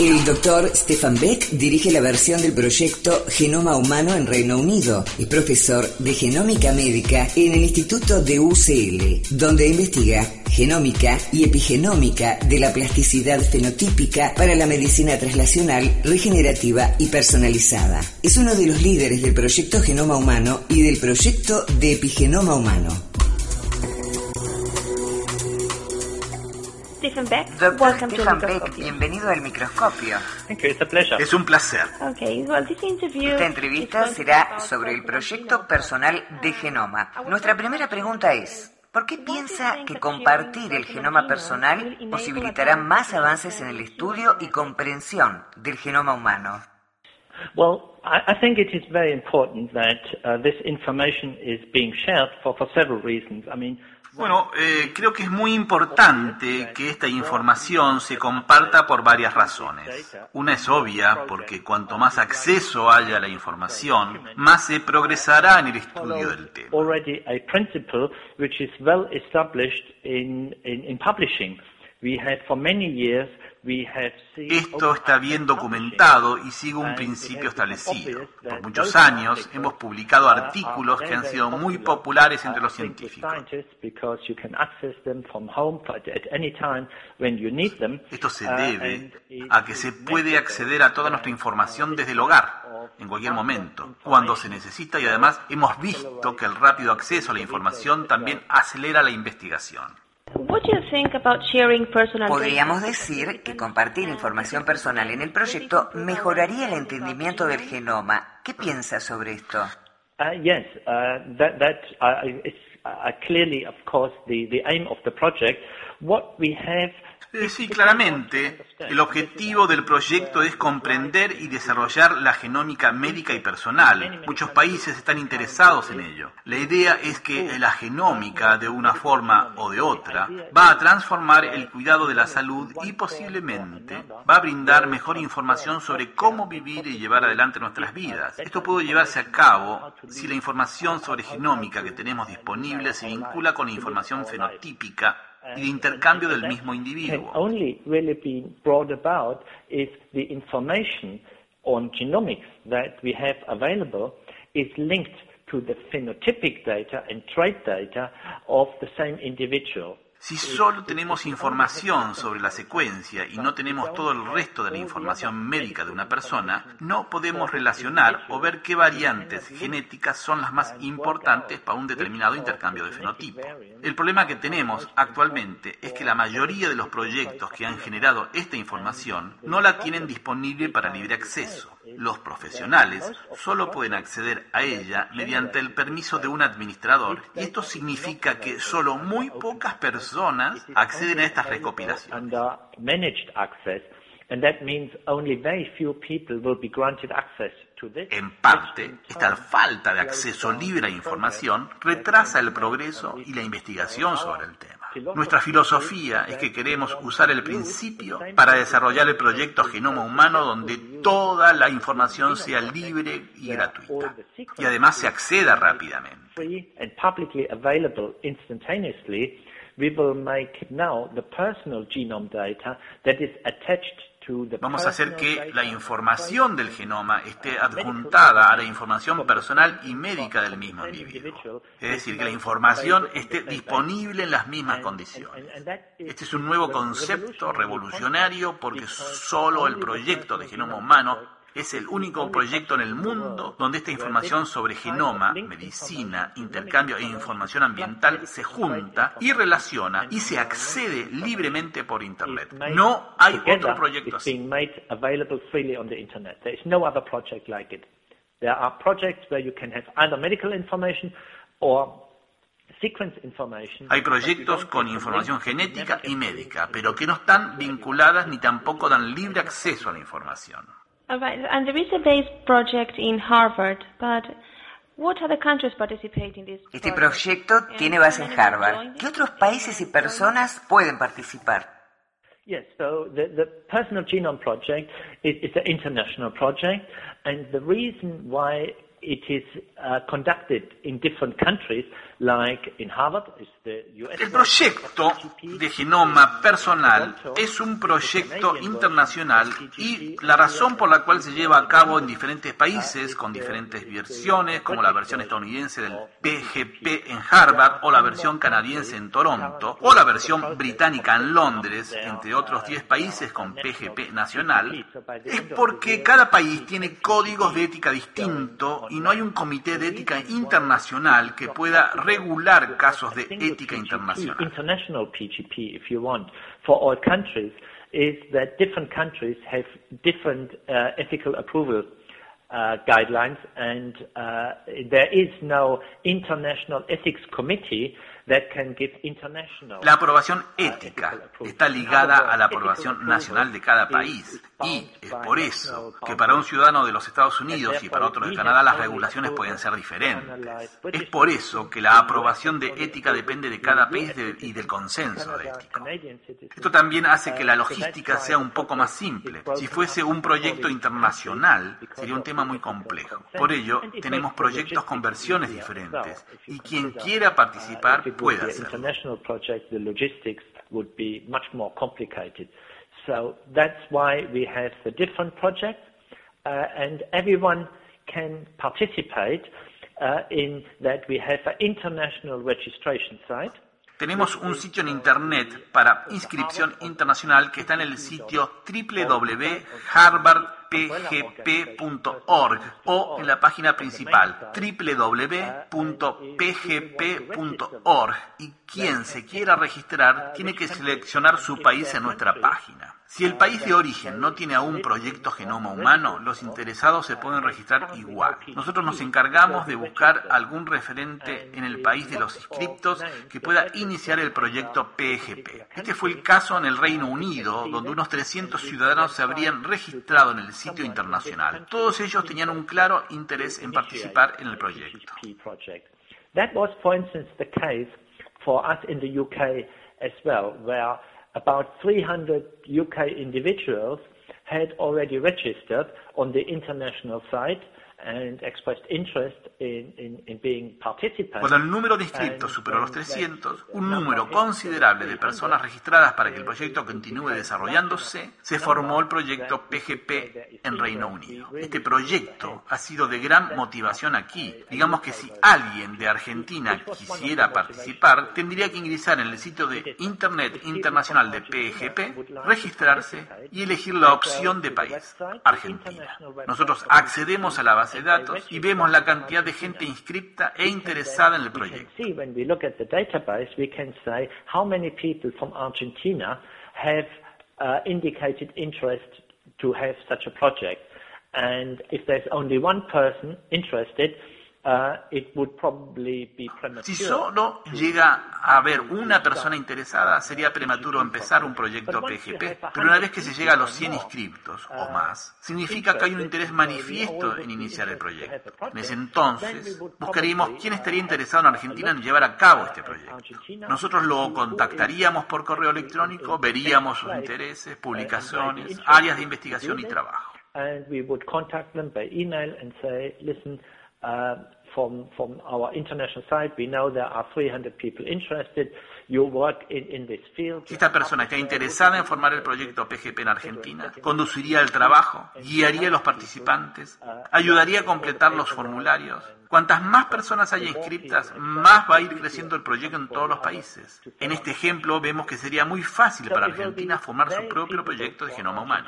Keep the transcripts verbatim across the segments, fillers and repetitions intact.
El doctor Stefan Beck dirige la versión del proyecto Genoma Humano en Reino Unido. Es profesor de genómica médica en el Instituto de U C L, donde investiga genómica y epigenómica de la plasticidad fenotípica para la medicina translacional, regenerativa y personalizada. Es uno de los líderes del proyecto Genoma Humano y del proyecto de Epigenoma Humano. Stefan Beck, Doctor Stefan Beck, bienvenido al microscopio. Thank you, it's a pleasure. Es un placer. Okay, well, this interview Esta entrevista será sobre el proyecto personal de Genoma. Nuestra primera pregunta es: ¿por qué piensa que compartir el genoma personal posibilitará más avances en el estudio y comprensión del genoma humano? Well, I, I think it is very important that uh, this information is being shared for, for several reasons. I mean, Bueno, eh, creo que es muy importante que esta información se comparta por varias razones. Una es obvia, porque cuanto más acceso haya a la información, más se progresará en el estudio del tema. already a principle which is well established in, in, in publishing. We had for many years we have seen Esto está bien documentado y sigue un principio establecido. Por muchos años hemos publicado artículos que han sido muy populares entre los científicos. Esto se debe a que se puede acceder a toda nuestra información desde el hogar, en cualquier momento, cuando se necesita, y además hemos visto que el rápido acceso a la información también acelera la investigación. What do you think about sharing personal Podríamos data? decir que compartir información personal en el proyecto mejoraría el entendimiento del genoma. ¿Qué piensa sobre esto? Uh, yes, uh, that, that uh, is uh, clearly, of course, the, the aim of the project. What we have Eh, Sí, claramente, el objetivo del proyecto es comprender y desarrollar la genómica médica y personal. Muchos países están interesados en ello. La idea es que la genómica, de una forma o de otra, va a transformar el cuidado de la salud y posiblemente va a brindar mejor información sobre cómo vivir y llevar adelante nuestras vidas. Esto puede llevarse a cabo si la información sobre genómica que tenemos disponible se vincula con la información fenotípica y de intercambio del mismo individuo. can only really be brought about if the information on genomics that we have available is linked to the phenotypic data and trait data of the same individual. Si solo tenemos información sobre la secuencia y no tenemos todo el resto de la información médica de una persona, no podemos relacionar o ver qué variantes genéticas son las más importantes para un determinado intercambio de fenotipo. El problema que tenemos actualmente es que la mayoría de los proyectos que han generado esta información no la tienen disponible para libre acceso. Los profesionales solo pueden acceder a ella mediante el permiso de un administrador, y esto significa que solo muy pocas personas acceden a estas recopilaciones. Under managed access, and that means only very few people will be granted access to this. En parte, esta falta de acceso libre a información retrasa el progreso y la investigación sobre el tema. Nuestra filosofía es que queremos usar el principio para desarrollar el proyecto Genoma Humano, donde toda la información sea libre y gratuita, y además se acceda rápidamente. Free and publicly available instantaneously, we will make now the personal genome data that is attached to the Vamos a hacer que personal la data información del genoma esté adjuntada a la información personal y médica del mismo individuo. Es decir, que la información esté disponible en las mismas condiciones. Este es un nuevo concepto revolucionario, porque solo el proyecto de Genoma Humano es el único proyecto en el mundo donde esta información sobre genoma, medicina, intercambio e información ambiental se junta y relaciona y se accede libremente por Internet. No hay otro proyecto así. being made available freely on the internet. There is no other project like it. There are projects where you can have either medical information or sequence information. Hay proyectos con información genética y médica, pero que no están vinculadas ni tampoco dan libre acceso a la información. All right, and there is a base project in Harvard, but what other countries participate in this Este project? proyecto tiene base en Harvard. ¿Qué otros países y personas pueden participar? Yes, so the, the Personal Genome Project is, is an international project, and the reason why it is uh, conducted in different countries like in Harvard, is the U S. El proyecto de genoma personal es un proyecto internacional y la razón por la cual se lleva a cabo en diferentes países con diferentes versiones, como la versión estadounidense del P G P en Harvard o la versión canadiense en Toronto o la versión británica en Londres, entre otros diez países con P G P nacional, es porque cada país tiene códigos de ética distintos y no hay un comité de ética internacional que pueda regular casos de ética internacional. International P G P, if you want, for all countries, is that different countries have different uh, ethical approval uh, guidelines, and uh, there is no international ethics committee that can give international. La aprobación ética está ligada a la aprobación nacional de cada país y es por eso que para un ciudadano de los Estados Unidos y para otro de Canadá las regulaciones pueden ser diferentes. Es por eso que la aprobación de ética depende de cada país de, y del consenso de ética. Esto también hace que la logística sea un poco más simple. Si fuese un proyecto internacional sería un tema muy complejo. Por ello tenemos proyectos con versiones diferentes y quien quiera participar puede hacerlo. International project, the logistics would be much more complicated. So that's why we have the different projects, uh, and everyone can participate uh, in that. We have an international registration site. Tenemos un sitio en internet para inscripción internacional que está en el sitio w w w punto harvard p g p punto org o en la página principal w w w punto p g p punto org, y quien se quiera registrar tiene que seleccionar su país en nuestra página. Si el país de origen no tiene aún proyecto genoma humano, los interesados se pueden registrar igual. Nosotros nos encargamos de buscar algún referente en el país de los inscriptos que pueda iniciar el proyecto P G P. Este fue el caso en el Reino Unido, donde unos trescientos ciudadanos se habrían registrado en el sitio internacional. Todos ellos tenían un claro interés en participar en el proyecto. That was, for instance, the case for us in the U K as well, where about three hundred U K individuals had already registered on the international site and expressed interest in, in, in being participants. Cuando el número de inscriptos superó los trescientos, un número considerable de personas registradas para que el proyecto continúe desarrollándose, se formó el proyecto P G P en Reino Unido. Este proyecto ha sido de gran motivación aquí. Digamos que si alguien de Argentina quisiera participar, tendría que ingresar en el sitio de Internet Internacional de P G P, registrarse y elegir la opción de país, Argentina. Nosotros accedemos a la base de datos y vemos la cantidad de gente inscripta e interesada en el proyecto. When we look at the database, we can say how many people from Argentina have uh, indicated interest to have such a project, and if there's only one person interested, Uh, it would probably be premature. Si solo llega a haber una persona interesada, sería prematuro empezar un proyecto P G P. Pero una vez que se llega a los cien inscriptos o más, significa que hay un interés manifiesto en iniciar el proyecto. En ese entonces, buscaríamos quién estaría interesado en Argentina en llevar a cabo este proyecto. Nosotros lo contactaríamos por correo electrónico, veríamos sus intereses, publicaciones, áreas de investigación y trabajo. And we would contact them by email and say, listen, Uh, from from our international site, we know there are three hundred people interested. You work in, in this field. Si esta persona está interesada en formar el proyecto P G P en Argentina, conduciría el trabajo, guiaría a los participantes, ayudaría a completar los formularios. Cuantas más personas haya inscritas, más va a ir creciendo el proyecto en todos los países. En este ejemplo vemos que sería muy fácil para Argentina formar su propio proyecto de genoma humano.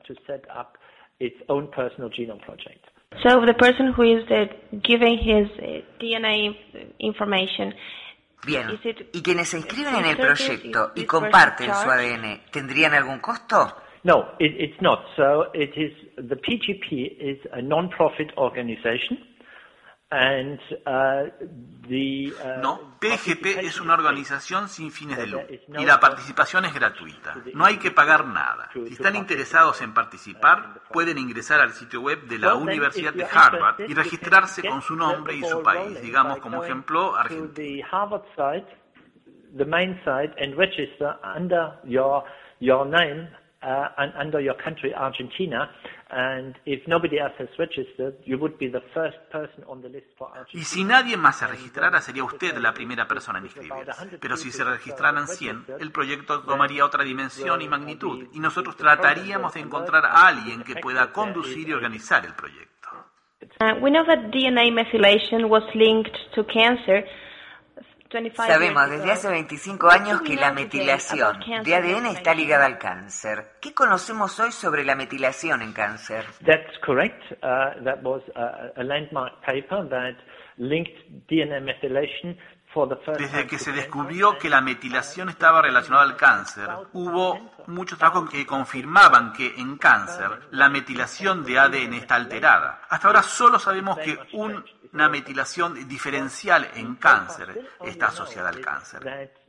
So the person who is uh, giving his uh, D N A information. Bien, ¿y quienes se inscriben en el proyecto y comparten su A D N, tendrían algún costo? No, it, it's not. So it is, the P G P is a non-profit organization. And, uh, the, uh, no, P G P es una organización sin fines de lucro y la participación es gratuita. No hay que pagar nada. Si están interesados en participar, pueden ingresar al sitio web de la Universidad de Harvard y registrarse con su nombre y su país, digamos como ejemplo Argentina. The main site, and register under your your name uh, and under your country, Argentina, and if nobody else has registered, you would be the first person on the list for Argentina. Y si nadie más se registrara, sería usted la primera persona en inscribirse. Pero si se registraran cien, el proyecto tomaría otra dimensión y magnitud, y nosotros trataríamos de encontrar a alguien que pueda conducir y organizar el proyecto. Uh, we know that D N A methylation was linked to cancer. Sabemos desde hace veinticinco años que la metilación de A D N está ligada al cáncer. ¿Qué conocemos hoy sobre la metilación en cáncer? That's correct. Uh, that was a, a landmark paper that linked D N A methylation. Desde que se descubrió que la metilación estaba relacionada al cáncer, hubo muchos trabajos que confirmaban que en cáncer la metilación de A D N está alterada. Hasta ahora solo sabemos que una metilación diferencial en cáncer está asociada al cáncer.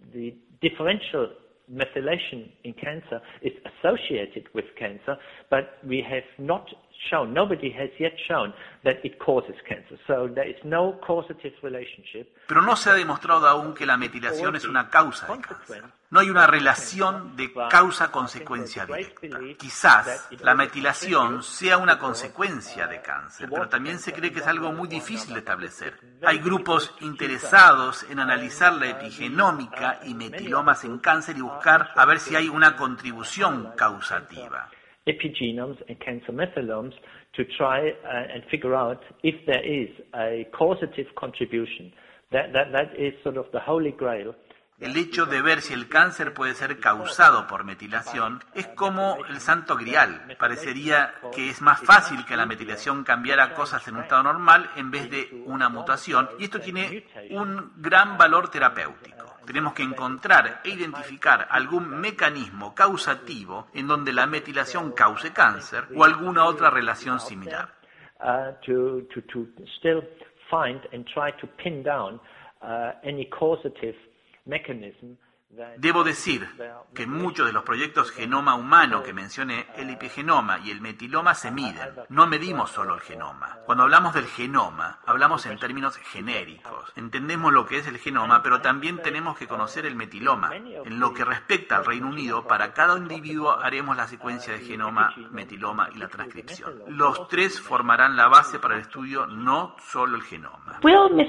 Methylation in cancer is associated with cancer, but we have not shown, nobody has yet shown that it causes cancer. So there is no causative relationship. Pero no se ha demostrado aún que la metilación es una causa de cáncer. No hay una relación de causa-consecuencia directa. Quizás la metilación sea una consecuencia de cáncer, pero también se cree que es algo muy difícil de establecer. Hay grupos interesados en analizar la epigenómica y metilomas en cáncer y buscar a ver si hay una contribución causativa. Epigenomes and cancer methylomes to try uh, and figure out if there is a causative contribution. That, that, that is sort of the holy grail. El hecho de ver si el cáncer puede ser causado por metilación es como el santo grial. Parecería que es más fácil que la metilación cambiara cosas en un estado normal en vez de una mutación, y esto tiene un gran valor terapéutico. Tenemos que encontrar e identificar algún mecanismo causativo en donde la metilación cause cáncer o alguna otra relación similar. Uh, to, to, to still find and try to pin down uh, any causative mechanism. Debo decir que muchos de los proyectos genoma humano que mencioné, el epigenoma y el metiloma, se miden. No medimos solo el genoma. Cuando hablamos del genoma, hablamos en términos genéricos. Entendemos lo que es el genoma, pero también tenemos que conocer el metiloma. En lo que respecta al Reino Unido, para cada individuo haremos la secuencia de genoma, metiloma y la transcripción. Los tres formarán la base para el estudio, no solo el genoma.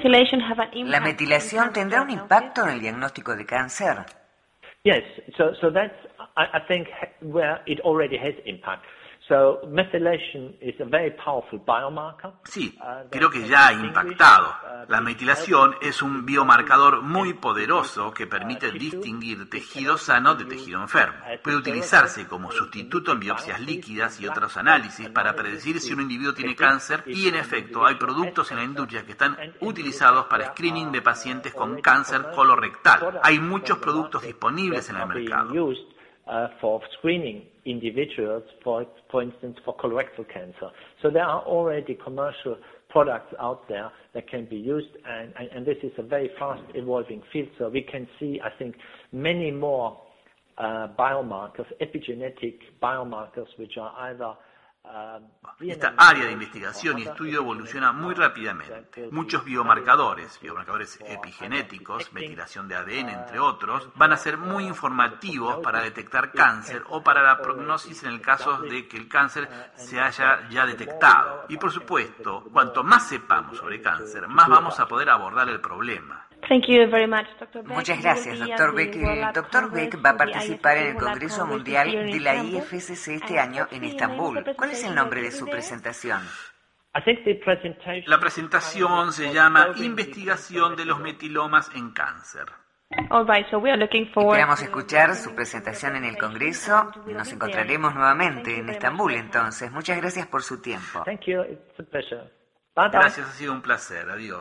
¿La metilación tendrá un impacto en el diagnóstico de cáncer? Yes, so so that's I, I think where it already has impact. So methylation is a very powerful biomarker. Sí, creo que ya ha impactado. La metilación es un biomarcador muy poderoso que permite distinguir tejido sano de tejido enfermo. Puede utilizarse como sustituto en biopsias líquidas y otros análisis para predecir si un individuo tiene cáncer, y en efecto hay productos en la industria que están utilizados para screening de pacientes con cáncer colorectal. Hay muchos productos disponibles en el mercado. Uh, for screening individuals, for, for instance, for colorectal cancer. So there are already commercial products out there that can be used, and, and, and this is a very fast evolving field, so we can see, I think, many more uh, biomarkers, epigenetic biomarkers, which are either Esta área de investigación y estudio evoluciona muy rápidamente. Muchos biomarcadores, biomarcadores epigenéticos, metilación de A D N, entre otros, van a ser muy informativos para detectar cáncer o para la prognosis en el caso de que el cáncer se haya ya detectado. Y por supuesto, cuanto más sepamos sobre cáncer, más vamos a poder abordar el problema. Thank you very much, doctor Beck. Muchas gracias, doctor Beck. El doctor Beck va a participar en el Congreso Mundial de la I F C C este año en Estambul. ¿Cuál es el nombre de su presentación? La presentación se llama Investigación de los metilomas en cáncer. All right, so we are looking forward. Esperamos escuchar su presentación en el Congreso. Nos encontraremos nuevamente en Estambul, entonces. Muchas gracias por su tiempo. Thank you. It's a pleasure. Gracias, ha sido un placer. Adiós.